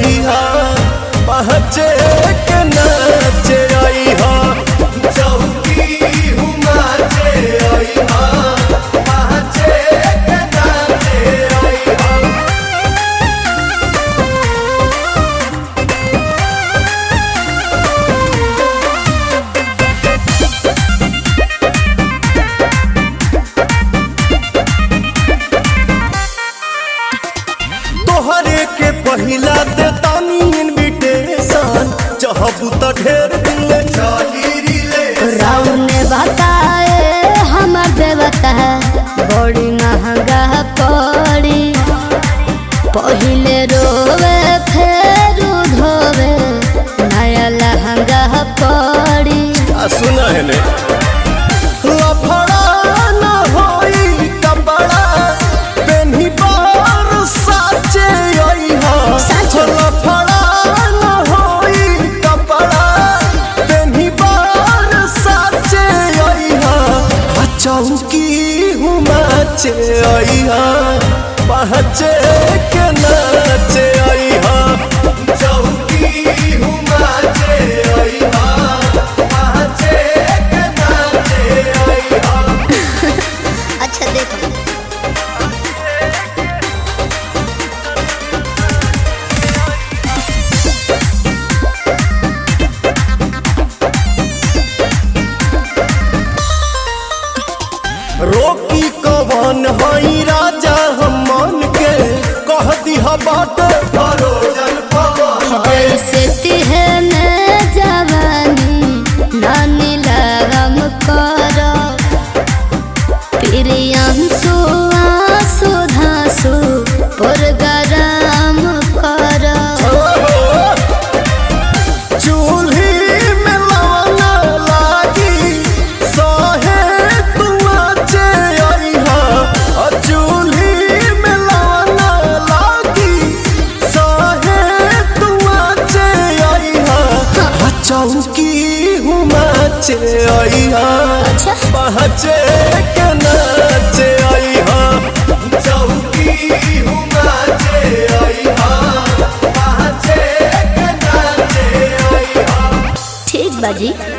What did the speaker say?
आई हा पहचे के नाचे आई हा चौकी हुमाचे आई हा पहचे के नाचे आई हा। तोहरे के पहिला दे तानी इनविटेशन चाहबू त ढेर दिन ले चली रिलेशन। राम ने बताए हमार देवता बड़ी महंगा पड़ी पहिले रोवे फिर धोवे नया लहंगा पड़ी। सुना है ने लफड़ा न होई कपड़ा पेन्ही बार साचे आई हा लफड़ा न होई कपड़ा पेन्ही बार साचे आई हा चौकी हुमाचे आई हा पहचे के नाचे आई हा चौकी हुमाचे आई हा पहचे के नाचे आई हा। अच्छा देखो रोकी कवन हई राजा हम मन के कह दिहा बाटे भरोजन पवन ऐसे तिहने जवानी नानी लगम करो प्रियांशु आंसू धांसू पुरगराम करो। चूल्ही में लवना लागी सहे तू आचे आई हा चूल्ही में लवना लागी सहे तू आचे आई हा चौकी हुमाचे आई हा पहचे के नाचे आई हा चौकी हुमाचे आई हा पहचे के नाचे आई हा। ठीक बाजी।